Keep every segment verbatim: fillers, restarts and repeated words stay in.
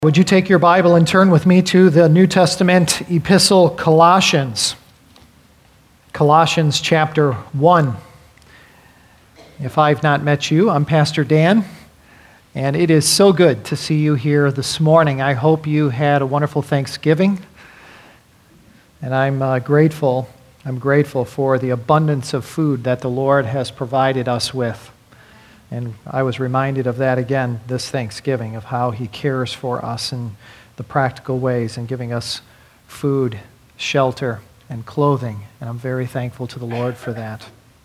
Would you take your Bible and turn with me to the New Testament epistle Colossians? Colossians chapter one. If I've not met you, I'm Pastor Dan, and it is so good to see you here this morning. I hope you had a wonderful Thanksgiving, and I'm uh, grateful. I'm grateful for the abundance of food that the Lord has provided us with. And I was reminded of that again this Thanksgiving, of how He cares for us in the practical ways and giving us food, shelter, and clothing. And I'm very thankful to the Lord for that.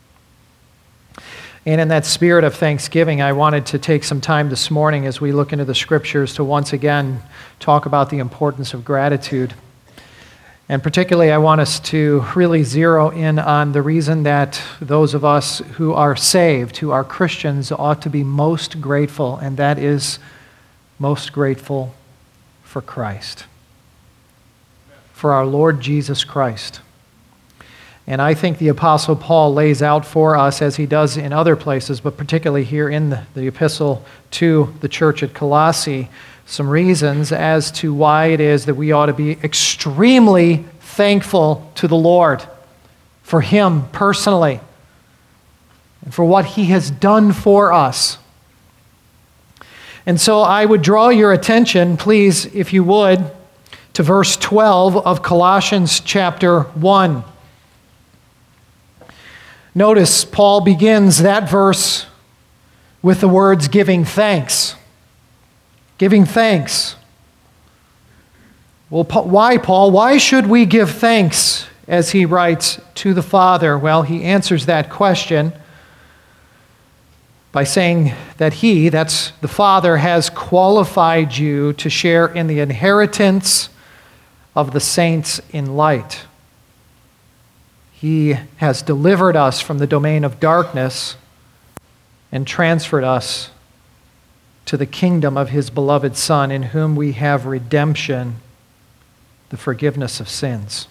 And in that spirit of thanksgiving, I wanted to take some time this morning as we look into the Scriptures to once again talk about the importance of gratitude. And particularly, I want us to really zero in on the reason that those of us who are saved, who are Christians, ought to be most grateful, and that is most grateful for Christ, for our Lord Jesus Christ. And I think the Apostle Paul lays out for us, as he does in other places, but particularly here in the, the epistle to the church at Colossae, some reasons as to why it is that we ought to be extremely thankful to the Lord for Him personally and for what He has done for us. And so I would draw your attention, please, if you would, to verse twelve of Colossians chapter one. Notice Paul begins that verse with the words giving thanks. Giving thanks. Well, why, Paul? Why should we give thanks, as he writes, to the Father? Well, he answers that question by saying that He, that's the Father, has qualified you to share in the inheritance of the saints in light. He has delivered us from the domain of darkness and transferred us to the kingdom of His beloved Son, in whom we have redemption, the forgiveness of sins.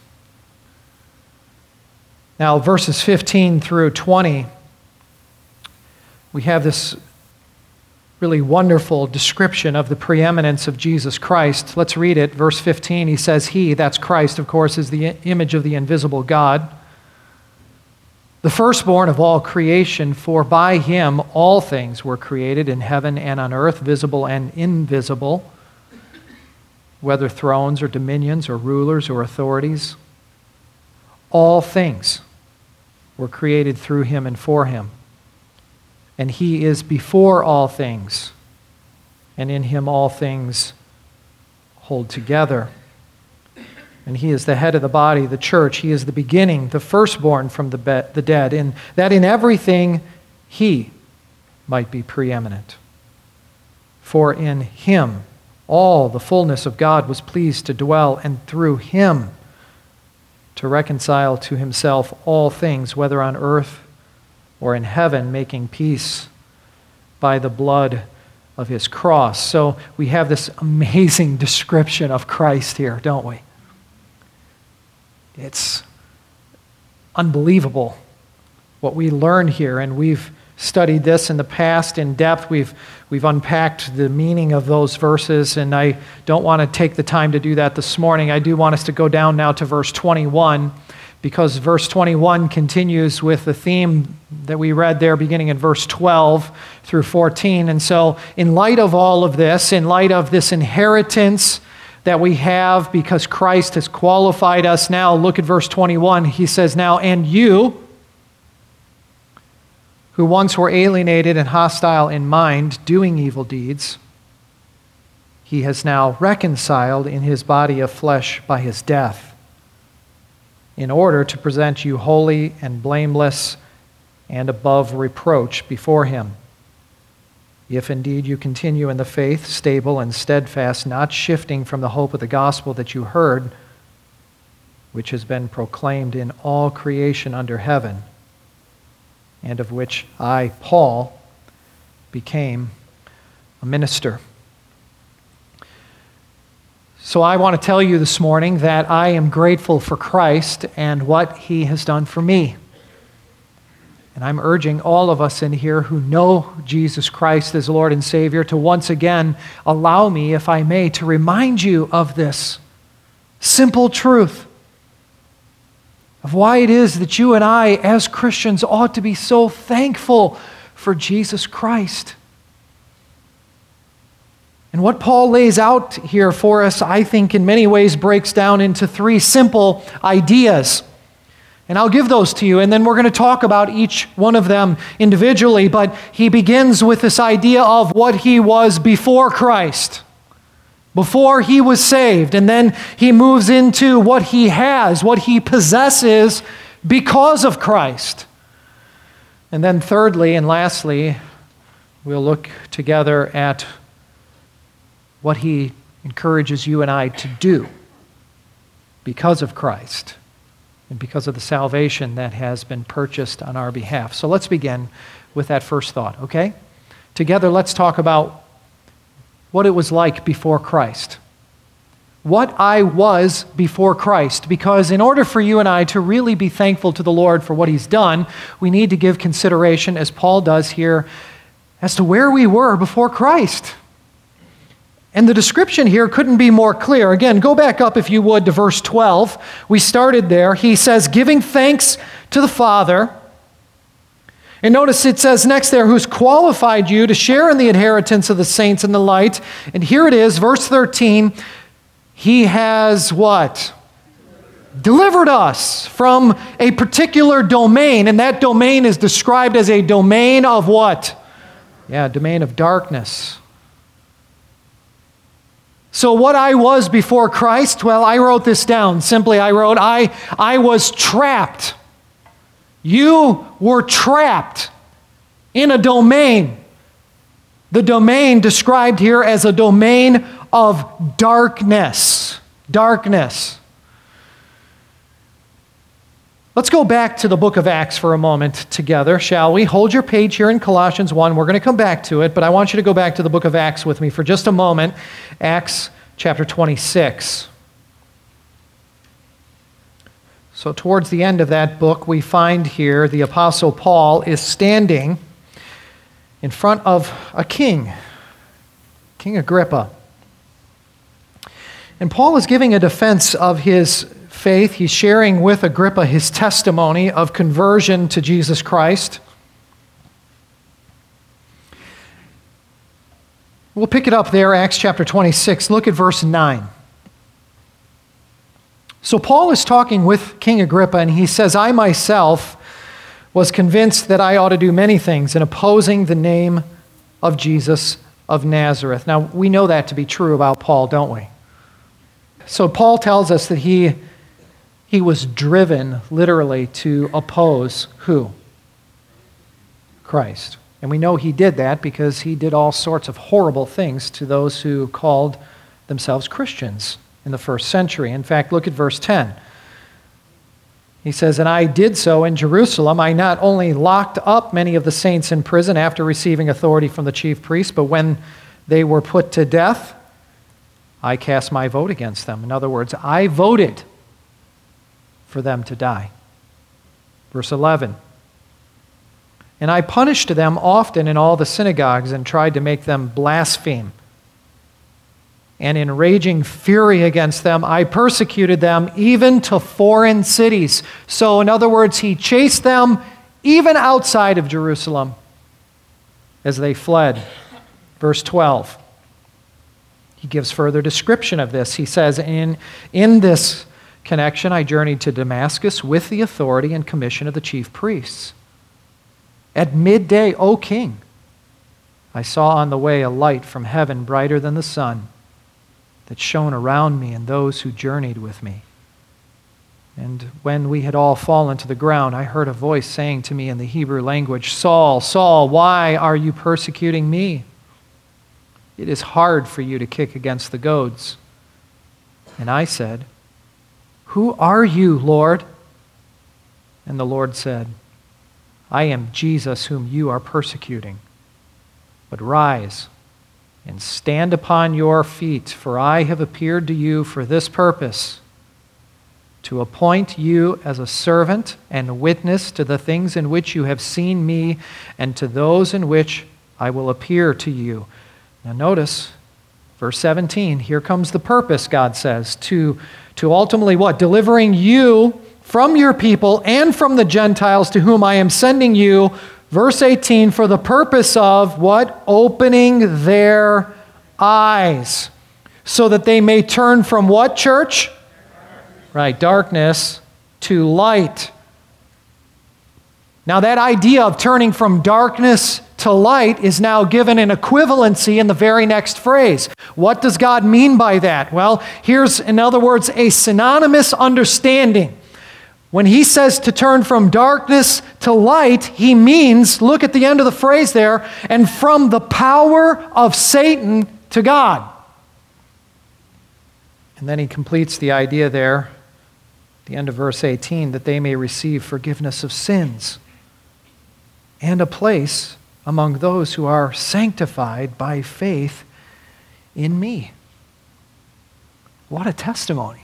Now, verses fifteen through twenty, we have this really wonderful description of the preeminence of Jesus Christ. Let's read it. Verse fifteen, he says, He, that's Christ, of course, is the image of the invisible God, the firstborn of all creation, for by Him all things were created in heaven and on earth, visible and invisible, whether thrones or dominions or rulers or authorities. All things were created through Him and for Him. And He is before all things, and in Him all things hold together. And He is the head of the body, the church. He is the beginning, the firstborn from the, be- the dead, and that in everything He might be preeminent. For in Him all the fullness of God was pleased to dwell, and through Him to reconcile to Himself all things, whether on earth or in heaven, making peace by the blood of His cross. So we have this amazing description of Christ here, don't we? It's unbelievable what we learn here, and we've studied this in the past in depth. We've we've unpacked the meaning of those verses, and I don't want to take the time to do that this morning. I do want us to go down now to verse twenty-one, because verse twenty-one continues with the theme that we read there beginning in verse twelve through fourteen. And so in light of all of this, in light of this inheritance that we have because Christ has qualified us, now look at verse twenty-one. He says, Now, and you, who once were alienated and hostile in mind, doing evil deeds, He has now reconciled in His body of flesh by His death, in order to present you holy and blameless and above reproach before Him. If indeed you continue in the faith, stable and steadfast, not shifting from the hope of the gospel that you heard, which has been proclaimed in all creation under heaven, and of which I, Paul, became a minister. So I want to tell you this morning that I am grateful for Christ and what He has done for me. And I'm urging all of us in here who know Jesus Christ as Lord and Savior to once again allow me, if I may, to remind you of this simple truth of why it is that you and I, as Christians, ought to be so thankful for Jesus Christ. And what Paul lays out here for us, I think, in many ways breaks down into three simple ideas. And I'll give those to you, and then we're going to talk about each one of them individually. But he begins with this idea of what he was before Christ, before he was saved. And then he moves into what he has, what he possesses because of Christ. And then thirdly and lastly, we'll look together at what he encourages you and I to do because of Christ and because of the salvation that has been purchased on our behalf. So let's begin with that first thought, okay? Together, let's talk about what it was like before Christ. What I was before Christ. Because in order for you and I to really be thankful to the Lord for what he's done, we need to give consideration, as Paul does here, as to where we were before Christ. And the description here couldn't be more clear. Again, go back up, if you would, to verse twelve. We started there. He says, giving thanks to the Father. And notice it says next there, who's qualified you to share in the inheritance of the saints in the light. And here it is, verse thirteen. He has what? Delivered us from a particular domain. And that domain is described as a domain of what? Yeah, domain of darkness. So what I was before Christ, well, I wrote this down. Simply, I wrote, I, I was trapped. You were trapped in a domain. The domain described here as a domain of darkness. Darkness. Let's go back to the book of Acts for a moment together, shall we? Hold your page here in Colossians one. We're going to come back to it, but I want you to go back to the book of Acts with me for just a moment. Acts chapter twenty-six. So towards the end of that book, we find here the Apostle Paul is standing in front of a king, King Agrippa. And Paul is giving a defense of his faith. He's sharing with Agrippa his testimony of conversion to Jesus Christ. We'll pick it up there, Acts chapter twenty-six. Look at verse nine. So Paul is talking with King Agrippa, and he says, I myself was convinced that I ought to do many things in opposing the name of Jesus of Nazareth. Now, we know that to be true about Paul, don't we? So Paul tells us that he He was driven, literally, to oppose who? Christ. And we know he did that because he did all sorts of horrible things to those who called themselves Christians in the first century. In fact, look at verse ten. He says, and I did so in Jerusalem. I not only locked up many of the saints in prison after receiving authority from the chief priests, but when they were put to death, I cast my vote against them. In other words, I voted for them to die. Verse eleven. And I punished them often in all the synagogues and tried to make them blaspheme. And in raging fury against them, I persecuted them even to foreign cities. So in other words, he chased them even outside of Jerusalem as they fled. Verse twelve. He gives further description of this. He says, in, in this connection, I journeyed to Damascus with the authority and commission of the chief priests. At midday, O king, I saw on the way a light from heaven brighter than the sun that shone around me and those who journeyed with me. And when we had all fallen to the ground, I heard a voice saying to me in the Hebrew language, Saul, Saul, why are you persecuting me? It is hard for you to kick against the goads. And I said, Who are you, Lord? And the Lord said, I am Jesus whom you are persecuting. But rise and stand upon your feet, for I have appeared to you for this purpose, to appoint you as a servant and witness to the things in which you have seen me and to those in which I will appear to you. Now notice, verse seventeen, here comes the purpose, God says, to, to ultimately what? Delivering you from your people and from the Gentiles to whom I am sending you. Verse eighteen, for the purpose of what? Opening their eyes, so that they may turn from what, church? Right, darkness to light. Now that idea of turning from darkness to light is now given an equivalency in the very next phrase. What does God mean by that? Well, here's, in other words, a synonymous understanding. When he says to turn from darkness to light, he means, look at the end of the phrase there, and from the power of Satan to God. And then he completes the idea there, the end of verse eighteen, that they may receive forgiveness of sins and a place among those who are sanctified by faith in me. What a testimony.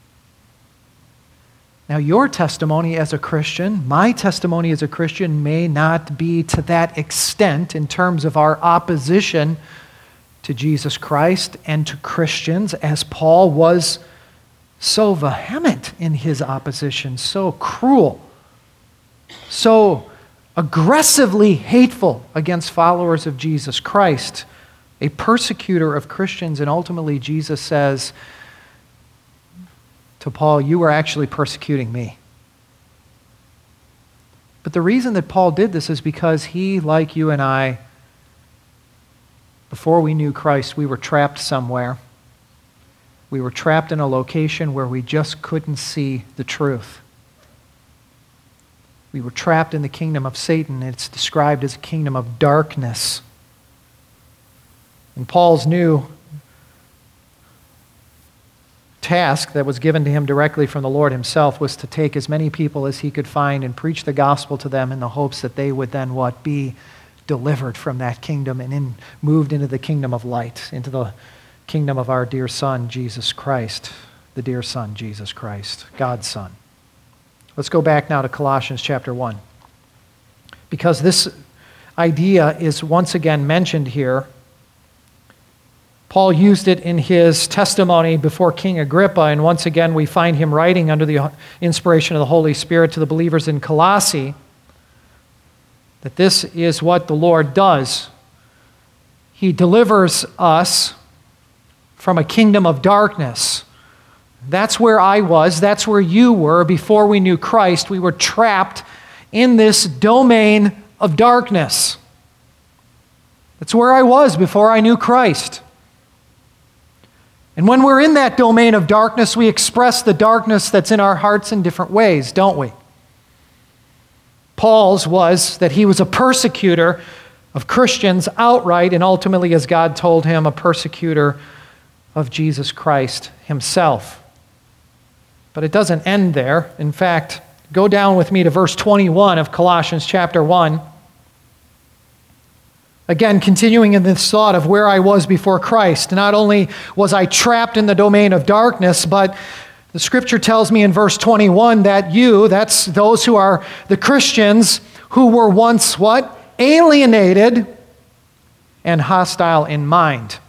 Now, your testimony as a Christian, my testimony as a Christian, may not be to that extent in terms of our opposition to Jesus Christ and to Christians, as Paul was so vehement in his opposition, so cruel, so aggressively hateful against followers of Jesus Christ, a persecutor of Christians. And ultimately, Jesus says to Paul, you were actually persecuting me. But the reason that Paul did this is because he, like you and I, before we knew Christ, we were trapped somewhere. We were trapped in a location where we just couldn't see the truth. We were trapped in the kingdom of Satan. It's described as a kingdom of darkness. And Paul's new task that was given to him directly from the Lord himself was to take as many people as he could find and preach the gospel to them in the hopes that they would then what? Be delivered from that kingdom and in, moved into the kingdom of light, into the kingdom of our dear Son, Jesus Christ, the dear Son, Jesus Christ, God's Son. Let's go back now to Colossians chapter one. Because this idea is once again mentioned here. Paul used it in his testimony before King Agrippa, and once again we find him writing under the inspiration of the Holy Spirit to the believers in Colossae that this is what the Lord does. He delivers us from a kingdom of darkness. That's where I was. That's where you were before we knew Christ. We were trapped in this domain of darkness. That's where I was before I knew Christ. And when we're in that domain of darkness, we express the darkness that's in our hearts in different ways, don't we? Paul's was that he was a persecutor of Christians outright, and ultimately, as God told him, a persecutor of Jesus Christ himself. But it doesn't end there. In fact, go down with me to verse twenty-one of Colossians chapter one. Again, continuing in this thought of where I was before Christ. Not only was I trapped in the domain of darkness, but the scripture tells me in verse twenty-one that you, that's those who are the Christians who were once what? Alienated and hostile in mind.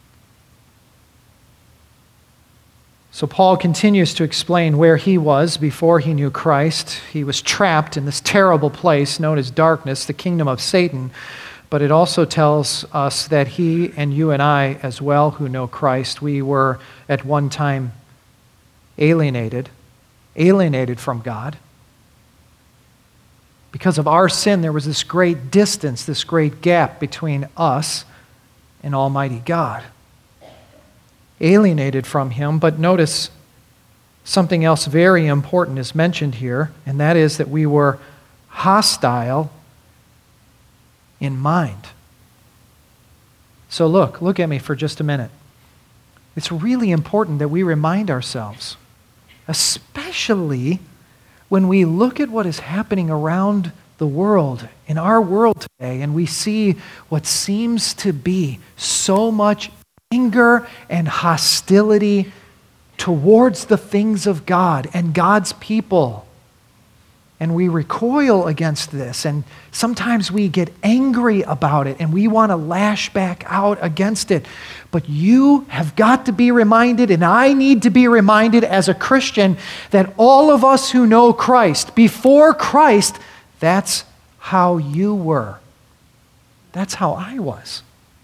So Paul continues to explain where he was before he knew Christ. He was trapped in this terrible place known as darkness, the kingdom of Satan. But it also tells us that he and you and I as well who know Christ, we were at one time alienated, alienated from God. Because of our sin, there was this great distance, this great gap between us and Almighty God. Alienated from Him, but notice something else very important is mentioned here, and that is that we were hostile in mind. So look, look at me for just a minute. It's really important that we remind ourselves, especially when we look at what is happening around the world, in our world today, and we see what seems to be so much anger and hostility towards the things of God and God's people. And we recoil against this, and sometimes we get angry about it, and we want to lash back out against it. But you have got to be reminded, and I need to be reminded as a Christian, that all of us who know Christ, before Christ, that's how you were. That's how I was.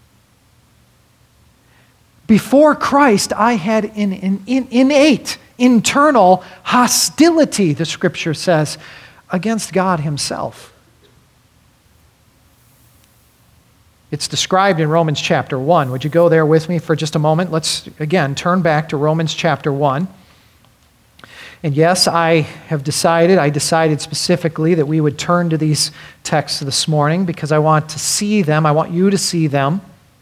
Before Christ, I had an, an, an innate, internal hostility, the Scripture says, against God Himself. It's described in Romans chapter one. Would you go there with me for just a moment? Let's, again, turn back to Romans chapter one. And yes, I have decided, I decided specifically that we would turn to these texts this morning because I want to see them. I want you to see them.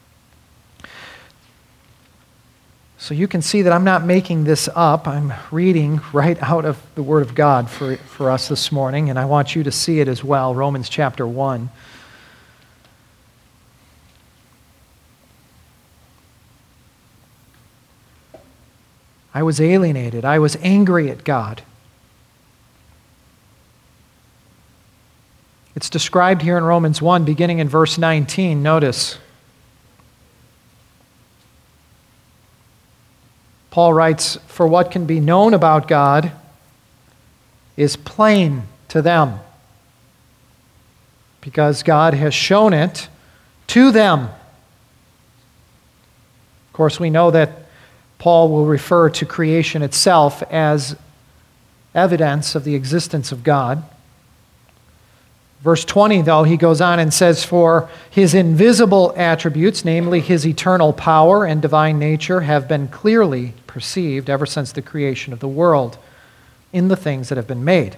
So you can see that I'm not making this up. I'm reading right out of the Word of God for, for us this morning, and I want you to see it as well. Romans chapter one. I was alienated. I was angry at God. It's described here in Romans one, beginning in verse nineteen. Notice. Paul writes, "For what can be known about God is plain to them, because God has shown it to them." Of course, we know that Paul will refer to creation itself as evidence of the existence of God. Verse twenty, though, he goes on and says, "For His invisible attributes, namely His eternal power and divine nature, have been clearly perceived ever since the creation of the world in the things that have been made."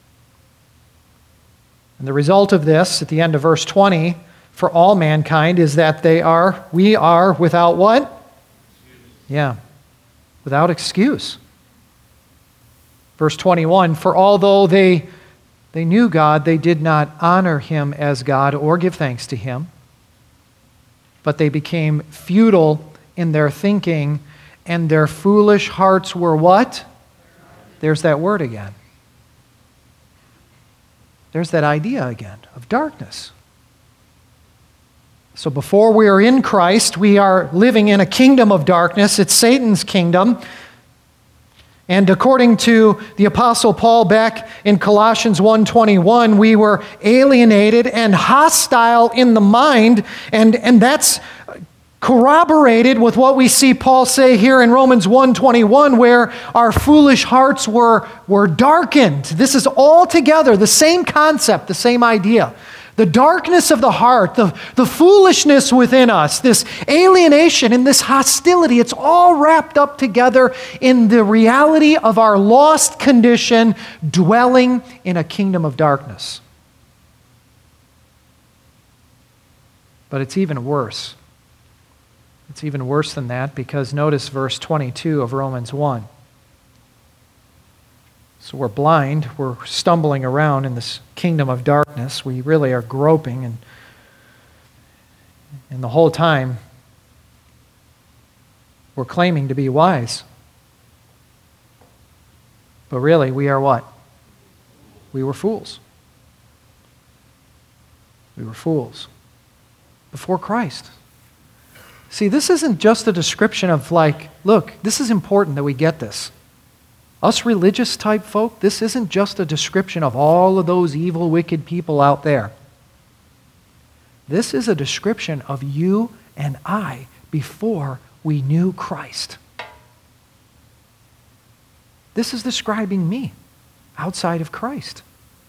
And the result of this, at the end of verse twenty, for all mankind, is that they are, we are without what? Excuse. Yeah, without excuse. Verse twenty-one, "For although they They knew God, they did not honor Him as God or give thanks to Him, but they became futile in their thinking, and their foolish hearts were" what? There's that word again. There's that idea again of darkness. So before we are in Christ, we are living in a kingdom of darkness. It's Satan's kingdom. And according to the Apostle Paul back in Colossians one twenty-one, we were alienated and hostile in the mind, and, and that's corroborated with what we see Paul say here in Romans one twenty-one, where our foolish hearts were, were darkened. This is all together the same concept, the same idea. The darkness of the heart, the, the foolishness within us, this alienation and this hostility, it's all wrapped up together in the reality of our lost condition dwelling in a kingdom of darkness. But it's even worse. It's even worse than that, because notice verse twenty-two of Romans one. So we're blind, we're stumbling around in this kingdom of darkness. We really are groping, and, and the whole time we're claiming to be wise. But really, we are what? We were fools. We were fools before Christ. See, this isn't just a description of like, look, this is important that we get this. Us religious type folk, this isn't just a description of all of those evil, wicked people out there. This is a description of you and I before we knew Christ. This is describing me outside of Christ.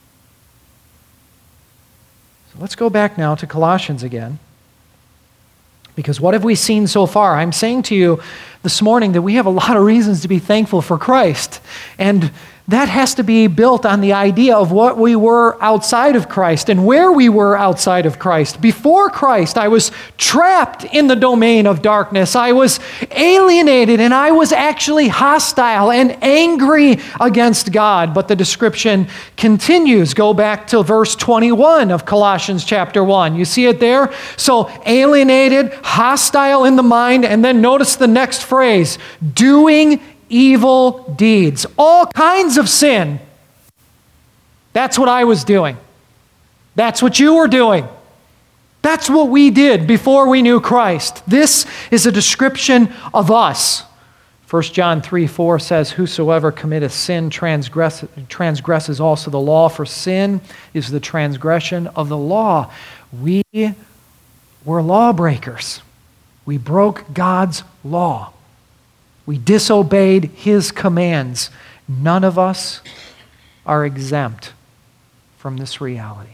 So let's go back now to Colossians again. Because what have we seen so far? I'm saying to you this morning that we have a lot of reasons to be thankful for Christ. And that has to be built on the idea of what we were outside of Christ and where we were outside of Christ. Before Christ, I was trapped in the domain of darkness. I was alienated, and I was actually hostile and angry against God. But the description continues. Go back to verse twenty-one of Colossians chapter one. You see it there? So alienated, hostile in the mind, and then notice the next phrase, doing evil deeds, all kinds of sin. That's what I was doing. That's what you were doing. That's what we did before we knew Christ. This is a description of us. First John three four says, whosoever committeth sin transgress, transgresses also the law, for sin is the transgression of the law. We were lawbreakers. We broke God's law. We disobeyed His commands. None of us are exempt from this reality.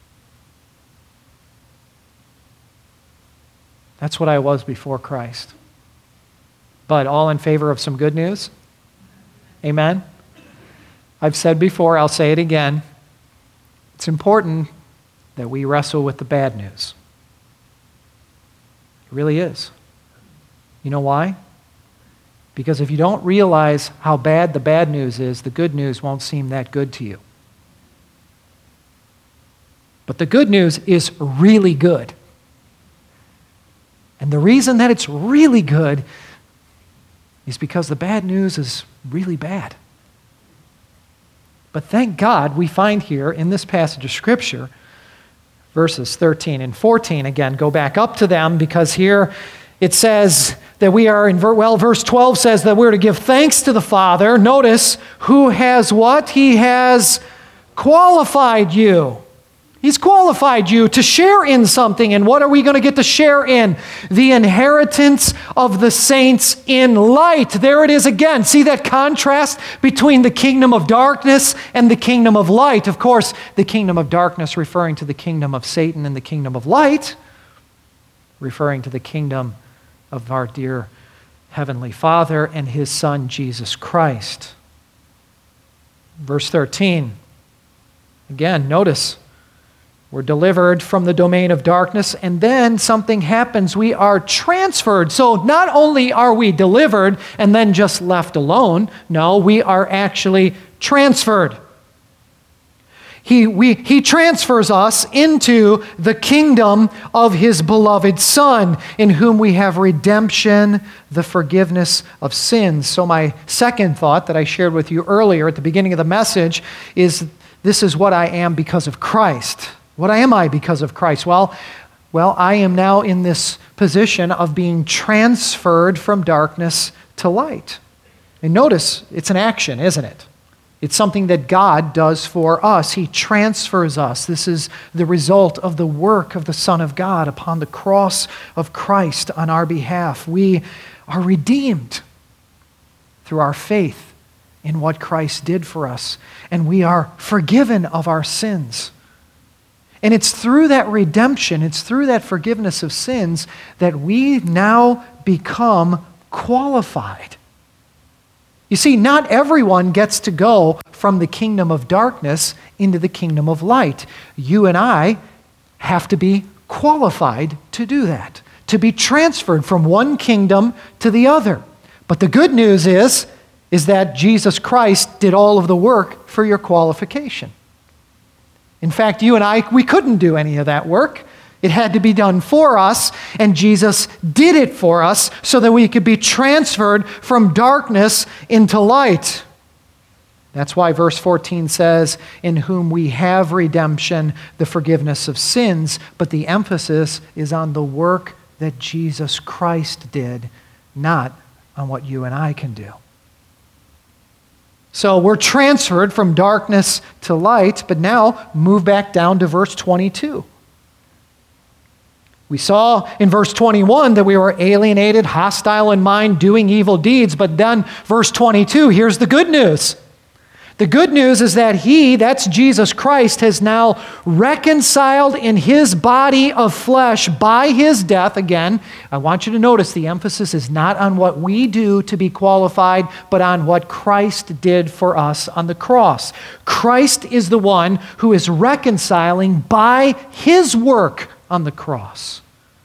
That's what I was before Christ. But all in favor of some good news? Amen? I've said before, I'll say it again. It's important that we wrestle with the bad news. It really is. You know why? Because if you don't realize how bad the bad news is, the good news won't seem that good to you. But the good news is really good. And the reason that it's really good is because the bad news is really bad. But thank God we find here in this passage of Scripture, verses thirteen and fourteen, again, go back up to them, because here it says that we are in, well, verse twelve says that we're to give thanks to the Father. Notice, who has what? He has qualified you. He's qualified you to share in something. And what are we going to get to share in? The inheritance of the saints in light. There it is again. See that contrast between the kingdom of darkness and the kingdom of light. Of course, the kingdom of darkness referring to the kingdom of Satan, and the kingdom of light referring to the kingdom of our dear Heavenly Father and His Son, Jesus Christ. Verse thirteen. Again, notice, we're delivered from the domain of darkness, and then something happens. We are transferred. So not only are we delivered and then just left alone, no, we are actually transferred. He, we, he transfers us into the kingdom of His beloved Son, in whom we have redemption, the forgiveness of sins. So my second thought that I shared with you earlier at the beginning of the message is, this is what I am because of Christ. What am I because of Christ? Well, well, I am now in this position of being transferred from darkness to light. And notice, it's an action, isn't it? It's something that God does for us. He transfers us. This is the result of the work of the Son of God upon the cross of Christ on our behalf. We are redeemed through our faith in what Christ did for us, and we are forgiven of our sins. And it's through that redemption, it's through that forgiveness of sins that we now become qualified. You see, not everyone gets to go from the kingdom of darkness into the kingdom of light. You and I have to be qualified to do that, to be transferred from one kingdom to the other. But the good news is, is that Jesus Christ did all of the work for your qualification. In fact, you and I, we couldn't do any of that work. It had to be done for us, and Jesus did it for us so that we could be transferred from darkness into light. That's why verse fourteen says, in whom we have redemption, the forgiveness of sins, but the emphasis is on the work that Jesus Christ did, not on what you and I can do. So we're transferred from darkness to light, but now move back down to verse twenty-two. We saw in verse twenty-one that we were alienated, hostile in mind, doing evil deeds, but then verse twenty-two, here's the good news. The good news is that He, that's Jesus Christ, has now reconciled in His body of flesh by His death. Again, I want you to notice the emphasis is not on what we do to be qualified, but on what Christ did for us on the cross. Christ is the one who is reconciling by His work on the cross.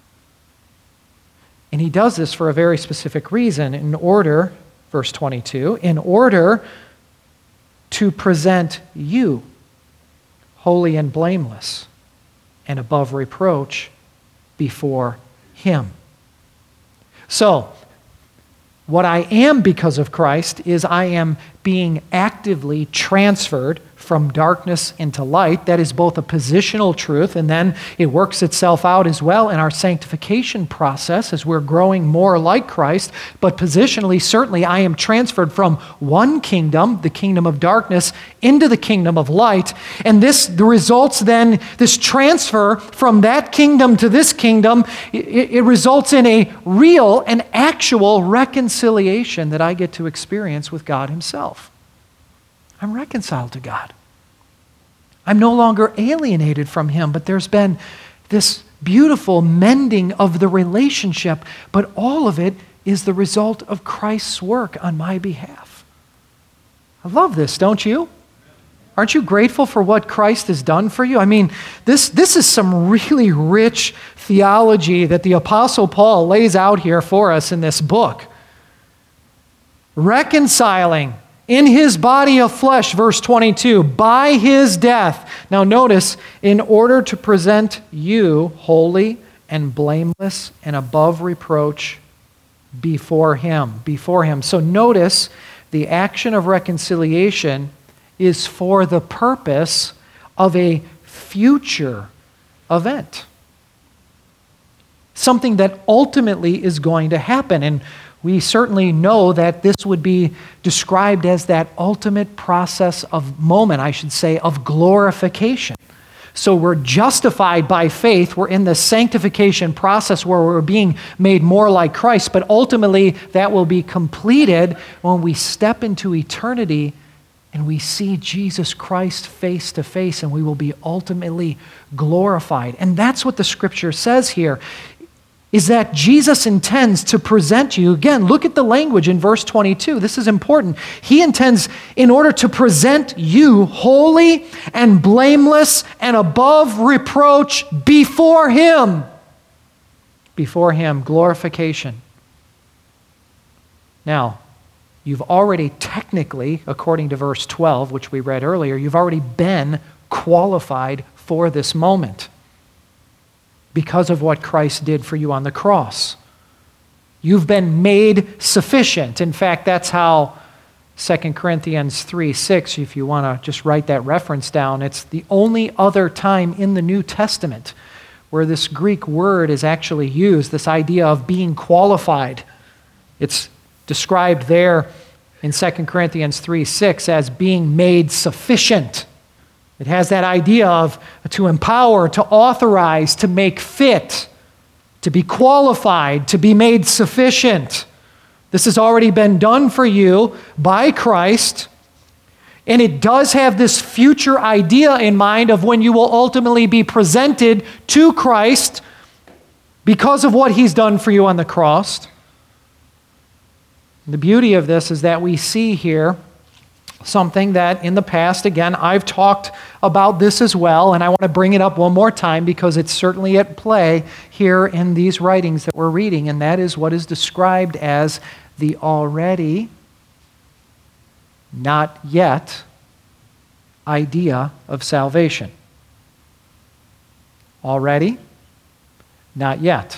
And He does this for a very specific reason, in order, verse twenty-two, in order to present you holy and blameless and above reproach before Him. So, What I am because of Christ is I am being actively transferred from darkness into light. That is both a positional truth, and then it works itself out as well in our sanctification process as we're growing more like Christ. But positionally, certainly, I am transferred from one kingdom, the kingdom of darkness, into the kingdom of light. And this the results then, this transfer from that kingdom to this kingdom, it, it results in a real and actual reconciliation that I get to experience with God Himself. I'm reconciled to God. I'm no longer alienated from Him, but there's been this beautiful mending of the relationship, but all of it is the result of Christ's work on my behalf. I love this, don't you? Aren't you grateful for what Christ has done for you? I mean, this, this is some really rich theology that the Apostle Paul lays out here for us in this book. Reconciling in His body of flesh, verse twenty-two, by His death. Now notice, in order to present you holy and blameless and above reproach before Him. Before Him. So notice, the action of reconciliation is for the purpose of a future event. Something that ultimately is going to happen. And we certainly know that this would be described as that ultimate process of moment, I should say, of glorification. So we're justified by faith. We're in the sanctification process where we're being made more like Christ. But ultimately, that will be completed when we step into eternity and we see Jesus Christ face to face, and we will be ultimately glorified. And that's what the Scripture says here, is that Jesus intends to present you. Again, look at the language in verse twenty-two. This is important. He intends, in order to present you holy and blameless and above reproach before Him. Before Him, glorification. Now, you've already technically, according to verse twelve, which we read earlier, you've already been qualified for this moment because of what Christ did for you on the cross. You've been made sufficient. In fact, that's how Second Corinthians three six, if you want to just write that reference down, it's the only other time in the New Testament where this Greek word is actually used, this idea of being qualified. It's described there in Second Corinthians three six as being made sufficient. It has that idea of to empower, to authorize, to make fit, to be qualified, to be made sufficient. This has already been done for you by Christ, and it does have this future idea in mind of when you will ultimately be presented to Christ because of what He's done for you on the cross. The beauty of this is that we see here something that in the past, again, I've talked about this as well, and I want to bring it up one more time because it's certainly at play here in these writings that we're reading, and that is what is described as the already, not yet idea of salvation. Already, not yet.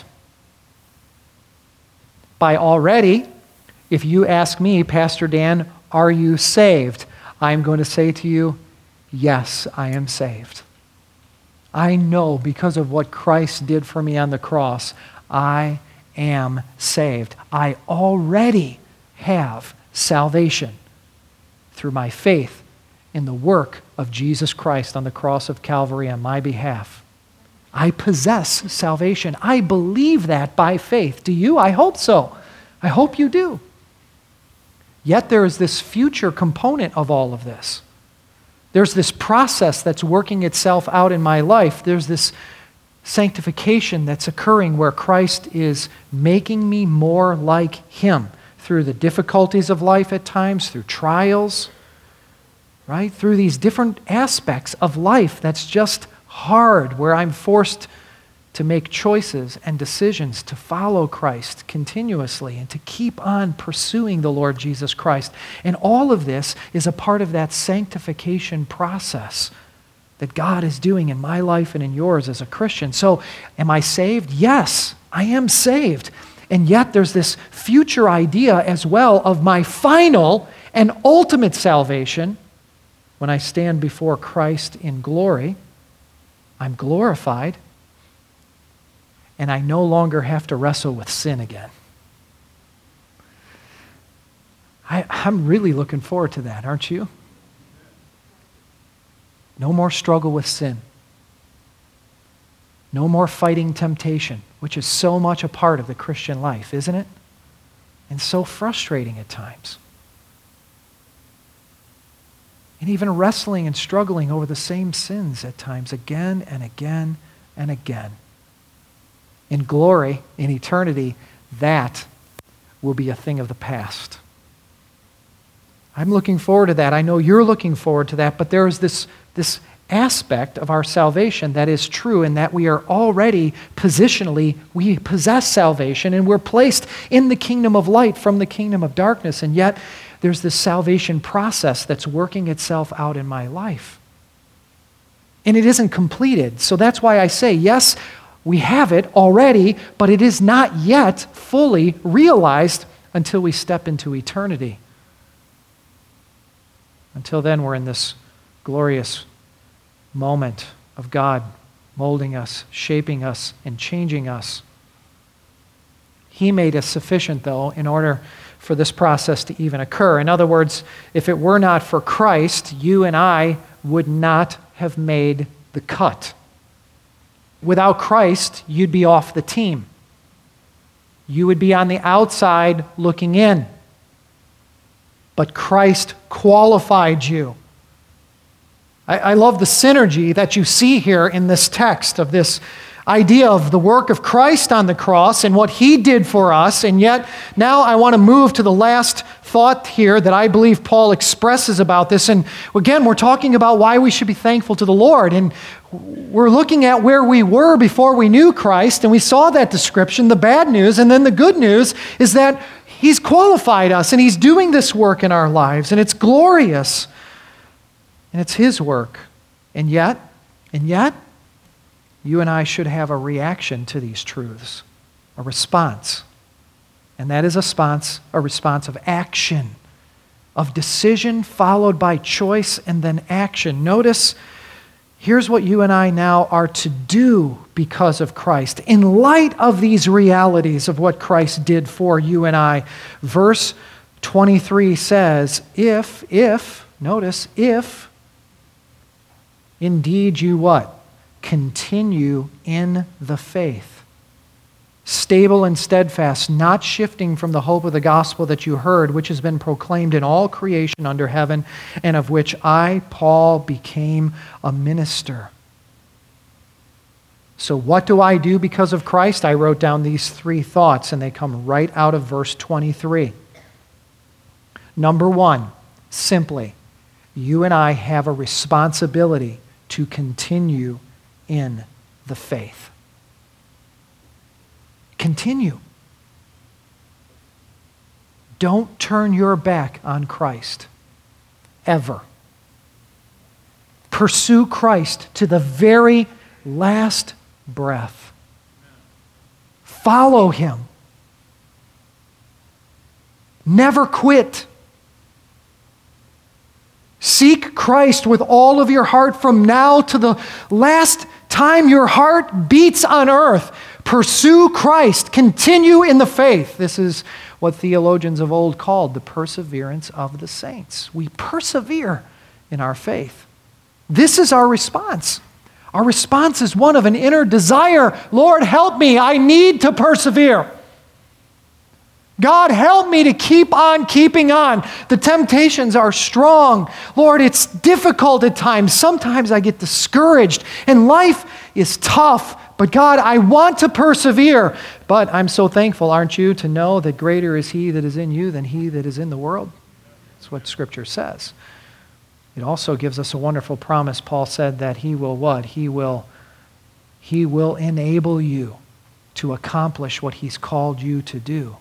By already, if you ask me, Pastor Dan, are you saved? I'm going to say to you, yes, I am saved. I know because of what Christ did for me on the cross, I am saved. I already have salvation through my faith in the work of Jesus Christ on the cross of Calvary on my behalf. I possess salvation. I believe that by faith. Do you? I hope so. I hope you do. Yet there is this future component of all of this. There's this process that's working itself out in my life. There's this sanctification that's occurring where Christ is making me more like Him through the difficulties of life at times, through trials, right? Through these different aspects of life that's just hard, where I'm forced to make choices and decisions to follow Christ continuously and to keep on pursuing the Lord Jesus Christ. And all of this is a part of that sanctification process that God is doing in my life and in yours as a Christian. So, am I saved? Yes, I am saved. And yet there's this future idea as well of my final and ultimate salvation when I stand before Christ in glory. I'm glorified, and I no longer have to wrestle with sin again. I, I'm really looking forward to that, aren't you? No more struggle with sin. No more fighting temptation, which is so much a part of the Christian life, isn't it? And so frustrating at times. And even wrestling and struggling over the same sins at times, again and again and again. In glory, in eternity, that will be a thing of the past. I'm looking forward to that. I know you're looking forward to that, but there is this, this aspect of our salvation that is true in that we are already positionally, we possess salvation and we're placed in the kingdom of light from the kingdom of darkness, and yet there's this salvation process that's working itself out in my life. And it isn't completed. So that's why I say, yes, we have it already, but it is not yet fully realized until we step into eternity. Until then, we're in this glorious moment of God molding us, shaping us, and changing us. He made us sufficient, though, in order for this process to even occur. In other words, if it were not for Christ, you and I would not have made the cut. Without Christ, you'd be off the team. You would be on the outside looking in. But Christ qualified you. I, I love the synergy that you see here in this text of this idea of the work of Christ on the cross and what He did for us. And yet, now I want to move to the last thought here that I believe Paul expresses about this. And again, we're talking about why we should be thankful to the Lord. And we're looking at where we were before we knew Christ, and we saw that description, the bad news. And then the good news is that He's qualified us, and He's doing this work in our lives, and it's glorious. And it's His work. And yet, and yet, you and I should have a reaction to these truths, a response. And that is a response, a response of action, of decision followed by choice and then action. Notice, here's what you and I now are to do because of Christ. In light of these realities of what Christ did for you and I, verse twenty-three says, if, if, notice, if, indeed you what? Continue in the faith. Stable and steadfast, not shifting from the hope of the gospel that you heard, which has been proclaimed in all creation under heaven, and of which I, Paul, became a minister. So what do I do because of Christ? I wrote down these three thoughts, and they come right out of verse twenty-three. Number one, simply, you and I have a responsibility to continue in the faith. Continue. Don't turn your back on Christ, ever. Pursue Christ to the very last breath. Follow Him. Never quit. Seek Christ with all of your heart from now to the last time your heart beats on earth. Pursue Christ. Continue in the faith. This is what theologians of old called the perseverance of the saints. We persevere in our faith. This is our response. Our response is one of an inner desire. Lord, help me. I need to persevere. God, help me to keep on keeping on. The temptations are strong. Lord, it's difficult at times. Sometimes I get discouraged, and life is tough. But God, I want to persevere. But I'm so thankful, aren't you, to know that greater is He that is in you than he that is in the world. That's what Scripture says. It also gives us a wonderful promise. Paul said that He will what? He will, he will enable you to accomplish what He's called you to do.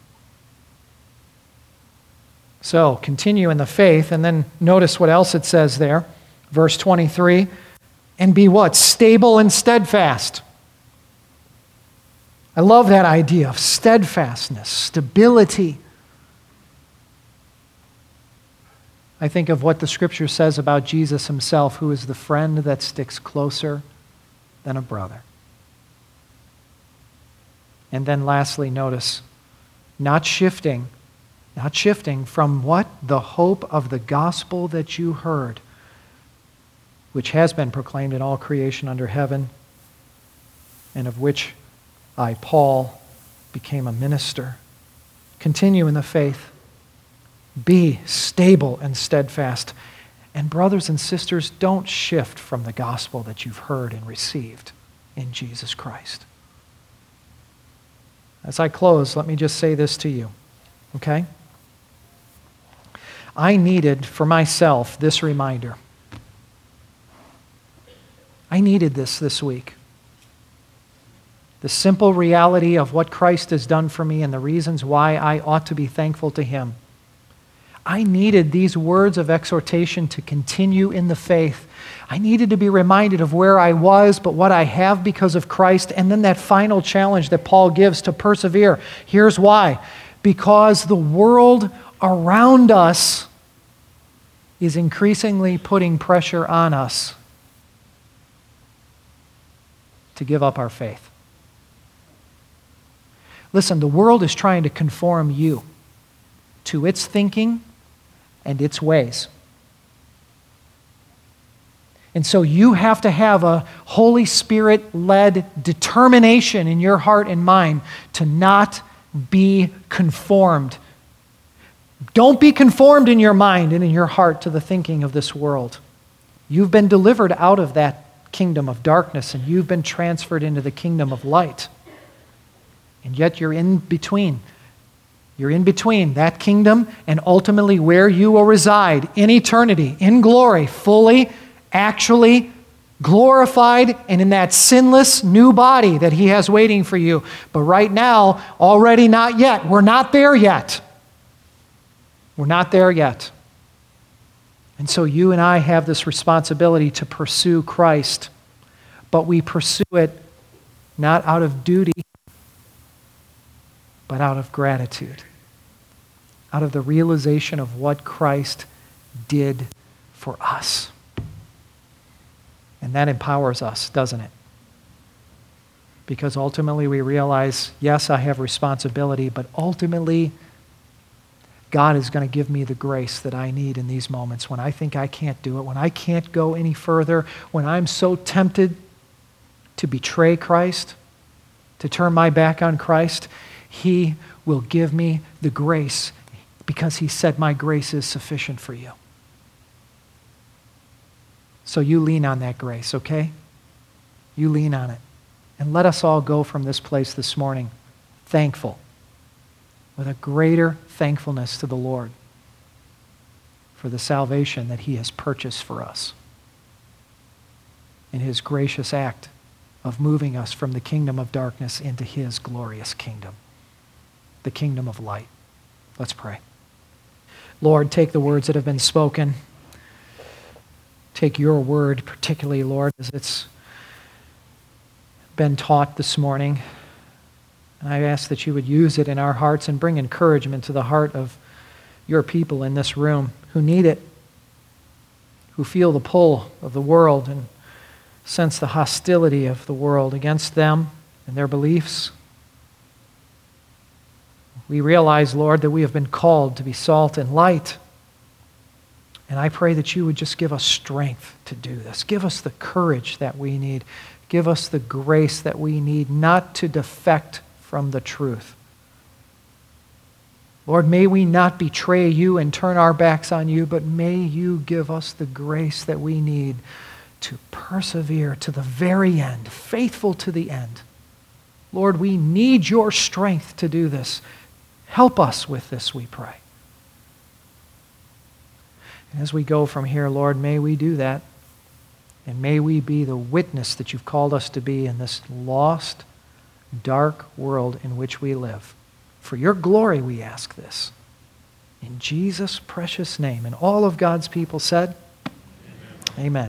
So, continue in the faith, and then notice what else it says there. Verse twenty-three, and be what? Stable and steadfast. I love that idea of steadfastness, stability. I think of what the Scripture says about Jesus himself, who is the friend that sticks closer than a brother. And then lastly, notice, not shifting, not shifting from what? The hope of the gospel that you heard, which has been proclaimed in all creation under heaven, and of which I, Paul, became a minister. Continue in the faith. Be stable and steadfast. And brothers and sisters, don't shift from the gospel that you've heard and received in Jesus Christ. As I close, let me just say this to you, okay? I needed for myself this reminder. I needed this this week. The simple reality of what Christ has done for me and the reasons why I ought to be thankful to Him. I needed these words of exhortation to continue in the faith. I needed to be reminded of where I was, but what I have because of Christ, and then that final challenge that Paul gives to persevere. Here's why. Because the world around us is increasingly putting pressure on us to give up our faith. Listen, the world is trying to conform you to its thinking and its ways. And so you have to have a Holy Spirit-led determination in your heart and mind to not be conformed. Don't be conformed in your mind and in your heart to the thinking of this world. You've been delivered out of that kingdom of darkness and you've been transferred into the kingdom of light. And yet you're in between. You're in between that kingdom and ultimately where you will reside in eternity, in glory, fully, actually glorified, and in that sinless new body that He has waiting for you. But right now, already not yet. We're not there yet. We're not there yet. And so you and I have this responsibility to pursue Christ, but we pursue it not out of duty, but out of gratitude, out of the realization of what Christ did for us. And that empowers us, doesn't it? Because ultimately we realize, yes, I have responsibility, but ultimately God is going to give me the grace that I need in these moments when I think I can't do it, when I can't go any further, when I'm so tempted to betray Christ, to turn my back on Christ. He will give me the grace because He said, my grace is sufficient for you. So you lean on that grace, okay? You lean on it. And let us all go from this place this morning thankful, with a greater thankfulness to the Lord for the salvation that He has purchased for us in His gracious act of moving us from the kingdom of darkness into His glorious kingdom, the kingdom of light. Let's pray. Lord, take the words that have been spoken. Take your word, particularly, Lord, as it's been taught this morning. And I ask that you would use it in our hearts and bring encouragement to the heart of your people in this room who need it, who feel the pull of the world and sense the hostility of the world against them and their beliefs. We realize, Lord, that we have been called to be salt and light. And I pray that you would just give us strength to do this. Give us the courage that we need. Give us the grace that we need not to defect from the truth. Lord, may we not betray you and turn our backs on you, but may you give us the grace that we need to persevere to the very end, faithful to the end. Lord, we need your strength to do this. Help us with this, we pray. And as we go from here, Lord, may we do that. And may we be the witness that you've called us to be in this lost, dark world in which we live. For your glory, we ask this. In Jesus' precious name. And all of God's people said, Amen. Amen.